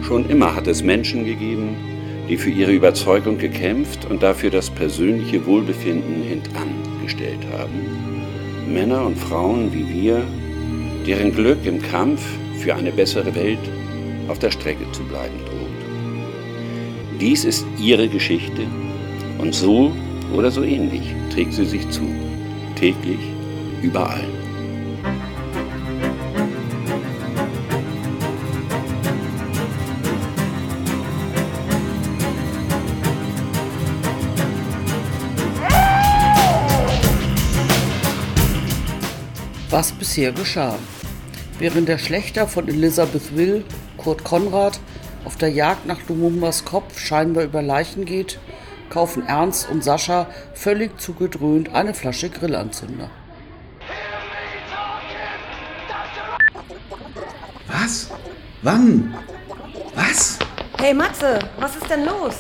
Schon immer hat es Menschen gegeben, die für ihre Überzeugung gekämpft und dafür das persönliche Wohlbefinden hintangestellt haben. Männer und Frauen wie wir, deren Glück im Kampf für eine bessere Welt auf der Strecke zu bleiben droht. Dies ist ihre Geschichte und so oder so ähnlich trägt sie sich zu. Täglich, überall. Was bisher geschah. Während der Schlächter von Elisabethville, Kurt Konrad, auf der Jagd nach Lumumbas Kopf scheinbar über Leichen geht, kaufen Ernst und Sascha völlig zugedröhnt eine Flasche Grillanzünder. Was? Wann? Was? Hey Matze, was ist denn los?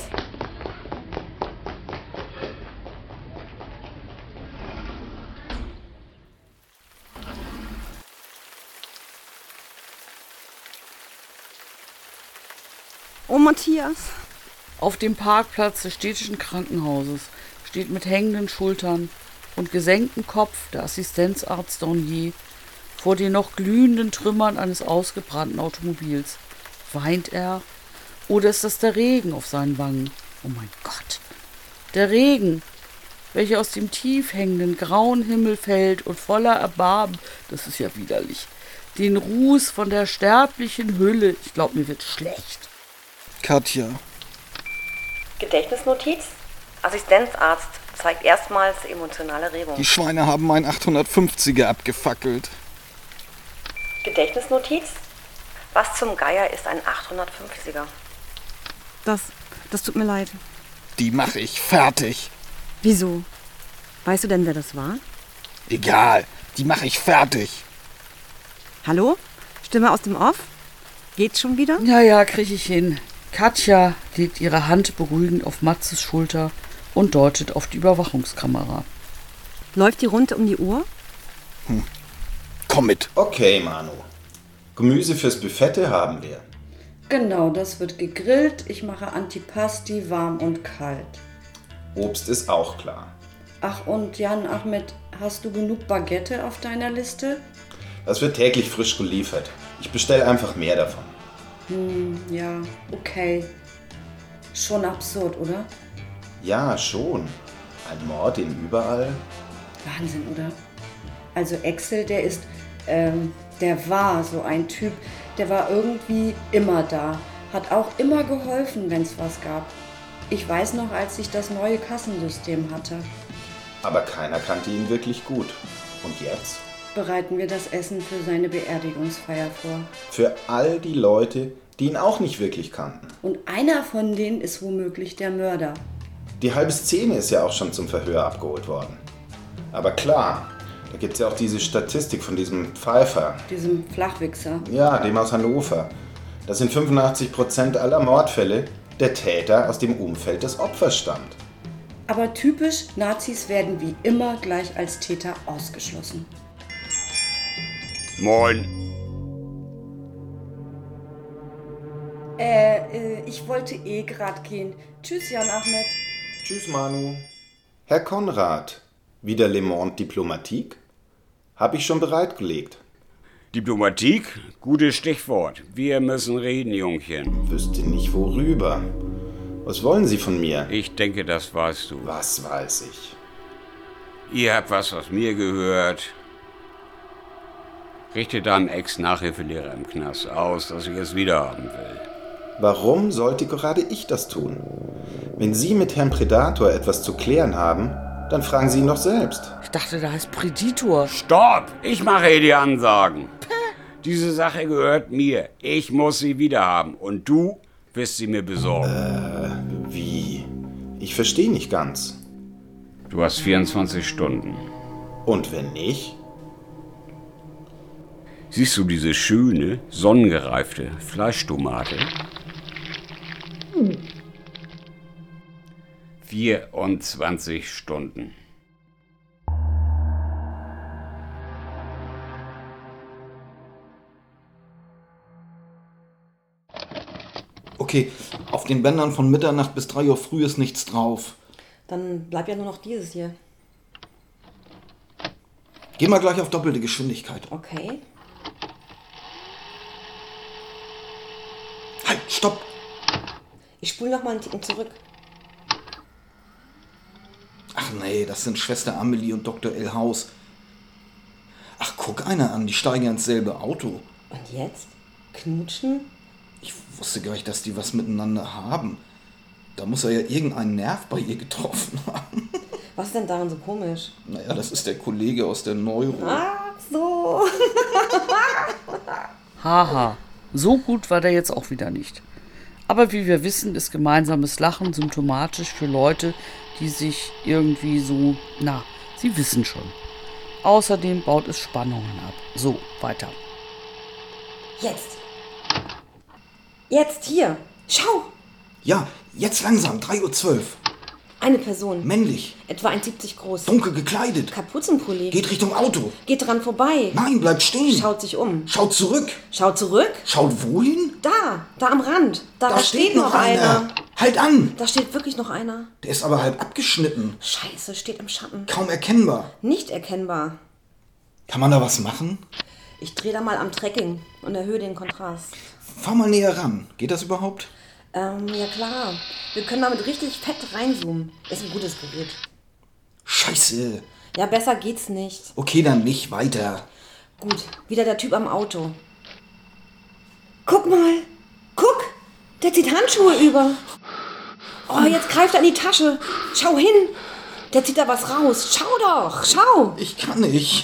Oh, Matthias. Auf dem Parkplatz des städtischen Krankenhauses steht mit hängenden Schultern und gesenktem Kopf der Assistenzarzt Dornier vor den noch glühenden Trümmern eines ausgebrannten Automobils. Weint er? Oder ist das der Regen auf seinen Wangen? Oh mein Gott! Der Regen, welcher aus dem tief hängenden grauen Himmel fällt und voller Erbarmen, das ist ja widerlich, den Ruß von der sterblichen Hülle. Ich glaube, mir wird schlecht. Katja. Gedächtnisnotiz? Assistenzarzt zeigt erstmals emotionale Regung. Die Schweine haben meinen 850er abgefackelt. Gedächtnisnotiz? Was zum Geier ist ein 850er? Das tut mir leid. Die mache ich fertig. Wieso? Weißt du denn, wer das war? Egal, die mache ich fertig. Hallo? Stimme aus dem Off? Geht's schon wieder? Ja, krieg ich hin. Katja legt ihre Hand beruhigend auf Matzes Schulter und deutet auf die Überwachungskamera. Läuft die rund um die Uhr? Komm mit. Okay, Manu. Gemüse fürs Buffette haben wir. Genau, das wird gegrillt. Ich mache Antipasti, warm und kalt. Obst ist auch klar. Ach, und Jan Ahmed, hast du genug Baguette auf deiner Liste? Das wird täglich frisch geliefert. Ich bestelle einfach mehr davon. Ja, okay. Schon absurd, oder? Ja, schon. Ein Mord in überall. Wahnsinn, oder? Also Axel, der war so ein Typ, der war irgendwie immer da. Hat auch immer geholfen, wenn es was gab. Ich weiß noch, als ich das neue Kassensystem hatte. Aber keiner kannte ihn wirklich gut. Und jetzt? Bereiten wir das Essen für seine Beerdigungsfeier vor. Für all die Leute, die ihn auch nicht wirklich kannten. Und einer von denen ist womöglich der Mörder. Die halbe Szene ist ja auch schon zum Verhör abgeholt worden. Aber klar, da gibt es ja auch diese Statistik von diesem Pfeiffer. Diesem Flachwichser. Ja, dem aus Hannover. Das sind 85% aller Mordfälle der Täter aus dem Umfeld des Opfers stammt. Aber typisch, Nazis werden wie immer gleich als Täter ausgeschlossen. Moin. Ich wollte grad gehen. Tschüss, Jan Ahmed. Tschüss, Manu. Herr Konrad, wieder Le Monde Diplomatique? Hab ich schon bereitgelegt. Diplomatik? Gutes Stichwort. Wir müssen reden, Jungchen. Wüsste nicht worüber. Was wollen Sie von mir? Ich denke, das weißt du. Was weiß ich? Ihr habt was aus mir gehört. Richte deinem Ex-Nachhilfelehrer im Knast aus, dass ich es wiederhaben will. Warum sollte gerade ich das tun? Wenn Sie mit Herrn Predator etwas zu klären haben, dann fragen Sie ihn doch selbst. Ich dachte, da heißt Präditor. Stopp! Ich mache hier die Ansagen. Diese Sache gehört mir. Ich muss sie wiederhaben. Und du wirst sie mir besorgen. Wie? Ich verstehe nicht ganz. Du hast 24 Stunden. Und wenn nicht? Siehst du diese schöne, sonnengereifte Fleischtomate? 24 Stunden. Okay, auf den Bändern von Mitternacht bis 3 Uhr früh ist nichts drauf. Dann bleibt ja nur noch dieses hier. Geh mal gleich auf doppelte Geschwindigkeit. Okay. Halt, stopp! Ich spule noch mal einen Ticken zurück. Ach nee, das sind Schwester Amelie und Dr. L. Haus. Ach, guck einer an, die steigen ins selbe Auto. Und jetzt? Knutschen? Ich wusste gar nicht, dass die was miteinander haben. Da muss er ja irgendeinen Nerv bei ihr getroffen haben. Was ist denn daran so komisch? Naja, das ist der Kollege aus der Neuro. Ach so. Haha, so gut war der jetzt auch wieder nicht. Aber wie wir wissen, ist gemeinsames Lachen symptomatisch für Leute, die sich irgendwie so, Sie wissen schon. Außerdem baut es Spannungen ab. So, weiter. Jetzt hier. Schau. Ja, jetzt langsam, 3:12 Uhr. Eine Person. Männlich, Etwa 1,70 groß. dunkel gekleidet. Kapuzenpulli. Geht Richtung Auto. Geht dran vorbei. Nein, bleibt stehen. Schaut sich um. Schaut zurück. Schaut zurück. Schaut wohin? Da am Rand. Da steht noch einer. Halt an. Da steht wirklich noch einer. Der ist aber halb abgeschnitten. Scheiße, steht im Schatten. Kaum erkennbar. Nicht erkennbar. Kann man da was machen? Ich drehe da mal am Tracking und erhöhe den Kontrast. Fahr mal näher ran. Geht das überhaupt? Ja klar. Wir können damit richtig fett reinzoomen. Ist ein gutes Gerät. Scheiße. Ja, besser geht's nicht. Okay, dann nicht weiter. Gut, wieder der Typ am Auto. Guck mal. Guck. Der zieht Handschuhe über. Oh, jetzt greift er in die Tasche. Schau hin. Der zieht da was raus. Schau doch. Schau. Ich kann nicht.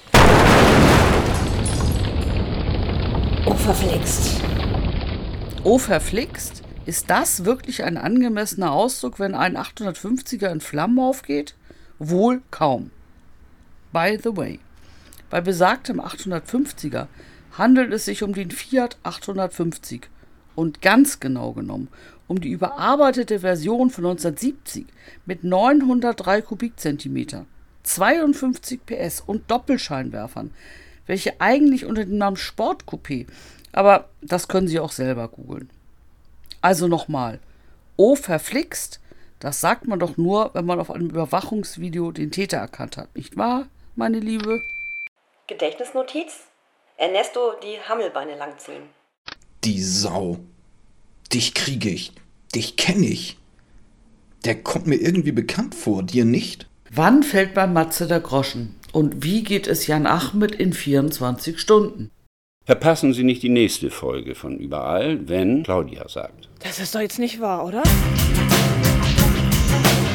Oh, verflixt. Oh, verflixt? Ist das wirklich ein angemessener Ausdruck, wenn ein 850er in Flammen aufgeht? Wohl kaum. By the way, bei besagtem 850er handelt es sich um den Fiat 850 und ganz genau genommen um die überarbeitete Version von 1970 mit 903 Kubikzentimeter, 52 PS und Doppelscheinwerfern, welche eigentlich unter dem Namen Sportcoupé, aber das können Sie auch selber googeln. Also nochmal, oh verflixt, das sagt man doch nur, wenn man auf einem Überwachungsvideo den Täter erkannt hat, nicht wahr, meine Liebe? Gedächtnisnotiz? Ernesto die Hammelbeine langziehen. Die Sau. Dich kriege ich. Dich kenne ich. Der kommt mir irgendwie bekannt vor, dir nicht? Wann fällt bei Matze der Groschen? Und wie geht es Jan Achmed in 24 Stunden? Verpassen Sie nicht die nächste Folge von Überall, wenn Claudia sagt. Das ist doch jetzt nicht wahr, oder?